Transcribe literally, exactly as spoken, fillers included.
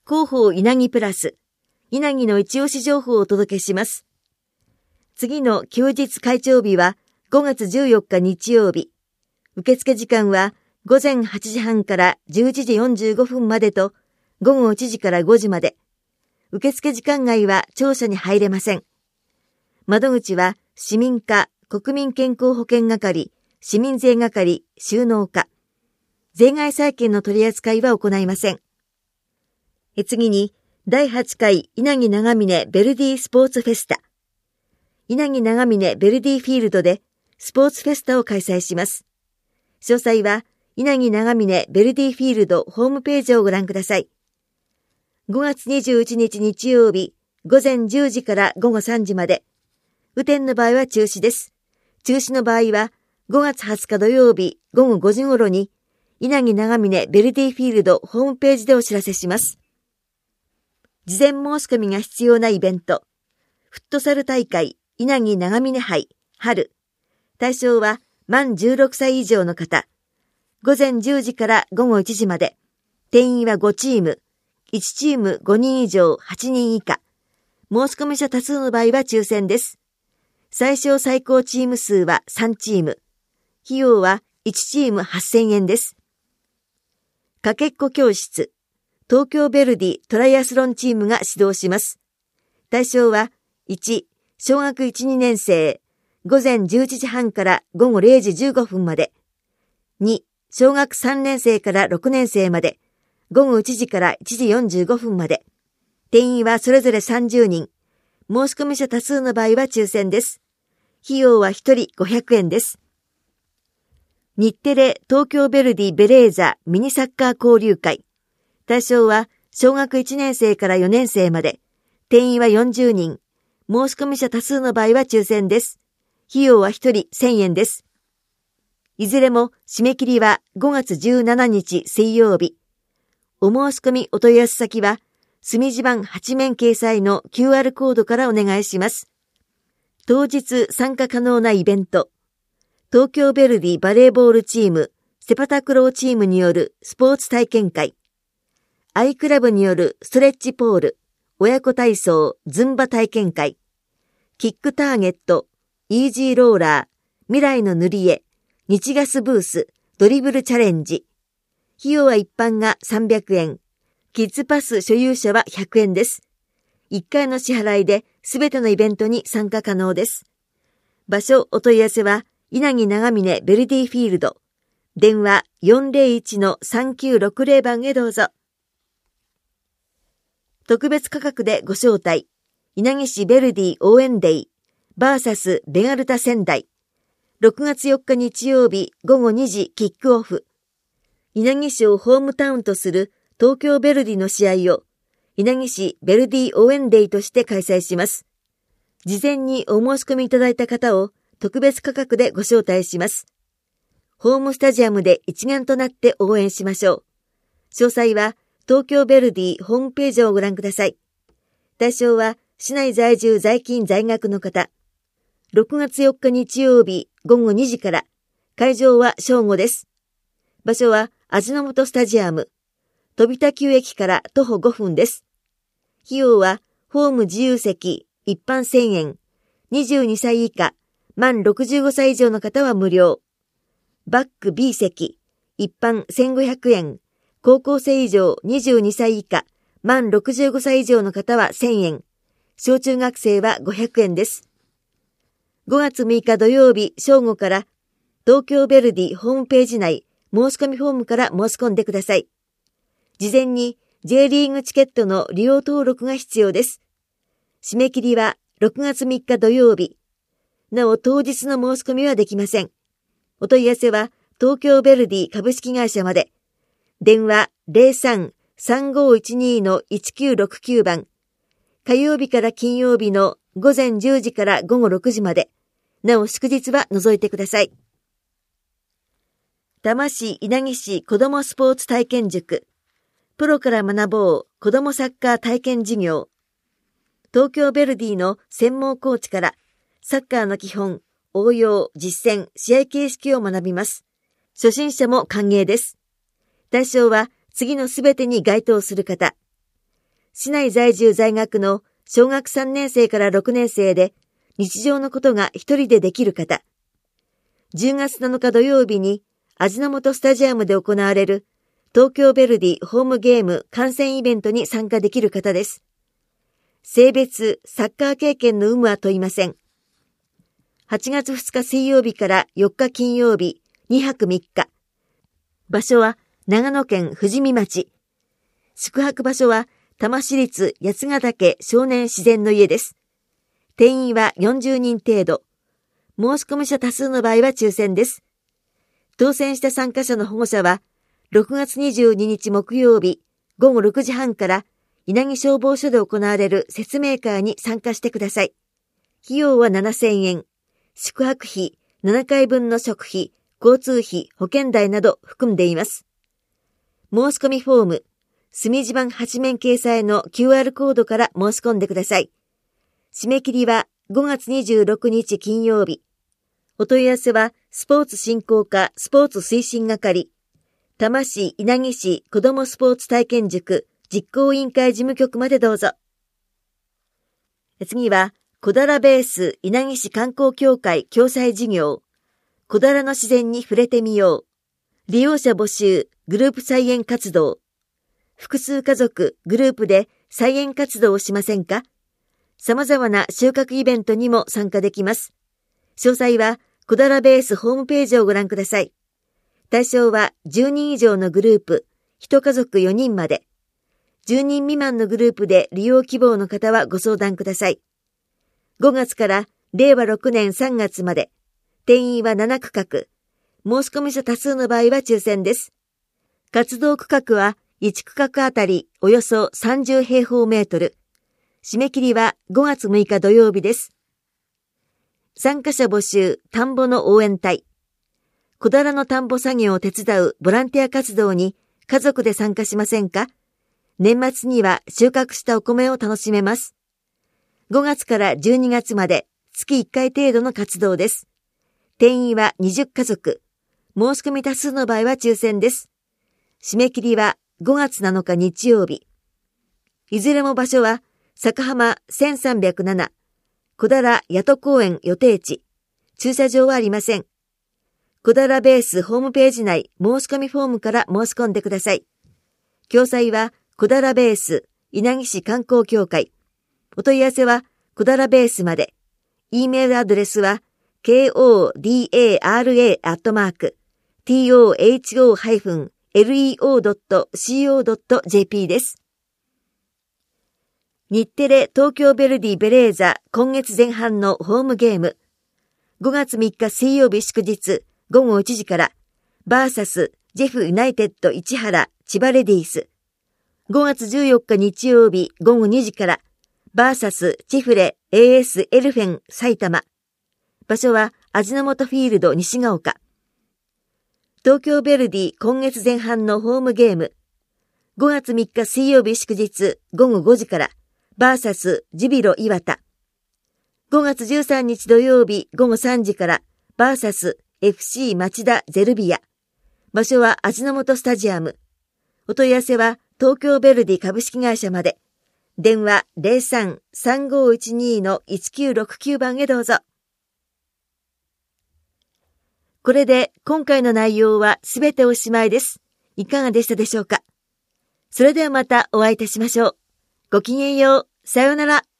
広報稲城プラス、稲城の一押し情報をお届けします。次の休日開帳日はごがつじゅうよっか日曜日。受付時間はごぜんはちじはんからじゅういちじよんじゅうごふんまでと、ごごいちじからごじまで。受付時間外は庁舎に入れません。窓口は市民課、国民健康保険係、市民税係、収納課。税外債券の取り扱いは行いません。次に、だいはちかい稲城長峰ベルディスポーツフェスタ。稲城長峰ベルディフィールドでスポーツフェスタを開催します。詳細は稲城長峰ベルディフィールドホームページをご覧ください。ごがつにじゅういちにち日曜日、ごぜんじゅうじからごごさんじまで。雨天の場合は中止です。中止の場合はごがつはつか土曜日ごごごじ頃に稲城長峰ベルディフィールドホームページでお知らせします。事前申し込みが必要なイベント。フットサル大会稲城長峰杯春。対象は満じゅうろくさい以上の方。ごぜんじゅうじからごごいちじまで。定員はごチーム。いちチームごにん以上はちにん以下。申し込み者多数の場合は抽選です。最小最高チーム数はさんチーム。費用はいちチームはっせんえんです。かけっこ教室。東京ヴェルディトライアスロンチームが指導します。対象はいち、小学いち、にねんせい、ごぜんじゅういちじはんからごごれいじじゅうごふんまで。に、小学さんねんせいからろくねんせいまで、ごごいちじからいちじよんじゅうごふんまで。定員はそれぞれさんじゅうにん。申し込み者多数の場合は抽選です。費用はひとりごひゃくえんです。日テレ東京ヴェルディベレーザミニサッカー交流会。対象は小学いちねんせいからよねんせいまで。定員はよんじゅうにん。申し込み者多数の場合は抽選です。費用はひとりせんえんです。いずれも締め切りはごがつじゅうしちにち水曜日。お申し込みお問い合わせ先は墨字版はちめん掲載の キューアール コードからお願いします。当日参加可能なイベント。東京ヴェルディバレーボールチーム、セパタクローチームによるスポーツ体験会。アイクラブによるストレッチポール、親子体操、ズンバ体験会。キックターゲット、イージーローラー、未来の塗り絵、日ガスブース、ドリブルチャレンジ。費用は一般がさんびゃくえん。キッズパス所有者はひゃくえんです。いっかいの支払いですべてのイベントに参加可能です。場所お問い合わせは稲城長峰ベルディフィールド。電話 よんぜろいちのさんきゅうろくぜろ 番へどうぞ。特別価格でご招待。稲城市ベルディ応援デイ バーサス ベガルタ仙台。ろくがつよっか日曜日ごごにじキックオフ。稲城市をホームタウンとする東京ヴェルディの試合を稲城市ベルディ応援デイとして開催します。事前にお申し込みいただいた方を特別価格でご招待します。ホームスタジアムで一丸となって応援しましょう。詳細は東京ヴェルディホームページをご覧ください。対象は市内在住在勤在学の方。ろくがつよっか日曜日ごごにじから、会場は正午です。場所は味の素スタジアム。飛田急駅から徒歩ごふんです。費用はホーム自由席一般せんえん、にじゅうにさい以下、満ろくじゅうごさい以上の方は無料。バック ビー 席一般せんごひゃくえん、高校生以上にじゅうにさい以下、満ろくじゅうごさい以上の方はせんえん、小中学生はごひゃくえんです。ごがつむいか土曜日正午から東京ヴェルディホームページ内申し込みフォームから申し込んでください。事前に J リーグチケットの利用登録が必要です。締め切りはろくがつみっか土曜日。なお当日の申し込みはできません。お問い合わせは東京ヴェルディ株式会社まで。電話 ゼロさん さんごいちに のいちきゅうろくきゅう 番。火曜日から金曜日のごぜんじゅうじからごごろくじまで。なお祝日は除いてください。多摩市稲城市子どもスポーツ体験塾。プロから学ぼう子どもサッカー体験授業。東京ヴェルディの専門コーチからサッカーの基本、応用、実践、試合形式を学びます。初心者も歓迎です。対象は次のすべてに該当する方。 市内在住在学の小学さんねん生からろくねん生で日常のことが一人でできる方。じゅうがつなのか土曜日に味の素スタジアムで行われる東京ヴェルディホームゲーム観戦イベントに参加できる方です。性別、サッカー経験の有無は問いません。はちがつふつか水曜日からよっか金曜日、にはくみっか。場所は長野県富士見町。宿泊場所は多摩市立八ヶ岳少年自然の家です。定員はよんじゅうにん程度。申し込み者多数の場合は抽選です。当選した参加者の保護者は、ろくがつにじゅうににち木曜日ごごろくじはんから稲城消防署で行われる説明会に参加してください。費用はななせんえん。宿泊費、ななかいぶんの食費、交通費、保険代など含んでいます。申し込みフォーム、墨地版はちめん掲載の キューアール コードから申し込んでください。締め切りはごがつにじゅうろくにち金曜日。お問い合わせはスポーツ振興課スポーツ推進係、多摩市稲城市子どもスポーツ体験塾実行委員会事務局までどうぞ。次は、小平ベース稲城市観光協会共催事業、小平の自然に触れてみよう。利用者募集、グループ菜園活動。複数家族、グループで菜園活動をしませんか？様々な収穫イベントにも参加できます。詳細は、小平ベースホームページをご覧ください。対象はじゅうにん以上のグループ、いち家族よにんまで。じゅうにん未満のグループで利用希望の方はご相談ください。ごがつかられいわろくねんさんがつまで、定員はななくかく、申し込み者多数の場合は抽選です。活動区画はいちくかくあたりおよそさんじゅうへいほうメートル。締め切りはごがつむいか土曜日です。参加者募集、田んぼの応援隊。小平の田んぼ作業を手伝うボランティア活動に家族で参加しませんか？年末には収穫したお米を楽しめます。ごがつからじゅうにがつまで月いっかい程度の活動です。定員はにじゅっかぞく。申し込み多数の場合は抽選です。締め切りはごがつなのか日曜日。いずれも場所は坂浜せんさんびゃくなな、小平谷戸公園予定地。駐車場はありません。小平ベースホームページ内申し込みフォームから申し込んでください。詳細は小平ベース稲城市観光協会。お問い合わせは小平ベースまで。E メールアドレスは コダラ アットマーク トホ レオ ドット シーオー ドット ジェーピー です。日テレ東京ヴェルディベレーザ今月前半のホームゲーム。ごがつみっか水曜日祝日ごごいちじからバーサスジェフユナイテッド市原千葉レディース。ごがつじゅうよっか日曜日ごごにじからバーサスチフレ エーエス エルフェン埼玉。場所は味の素フィールド西が丘。東京ヴェルディ今月前半のホームゲーム。ごがつみっか水曜日祝日ごごごじからバーサスジュビロ磐田。ごがつじゅうさんにち土曜日ごごさんじからバーサス エフシー 町田ゼルビア。場所は味の素スタジアム。お問い合わせは東京ヴェルディ株式会社まで。電話 ゼロさん さんごいちに いちきゅうろくきゅう 番へどうぞ。これで今回の内容はすべておしまいです。いかがでしたでしょうか？それではまたお会いいたしましょう。ごきげんよう。さようなら。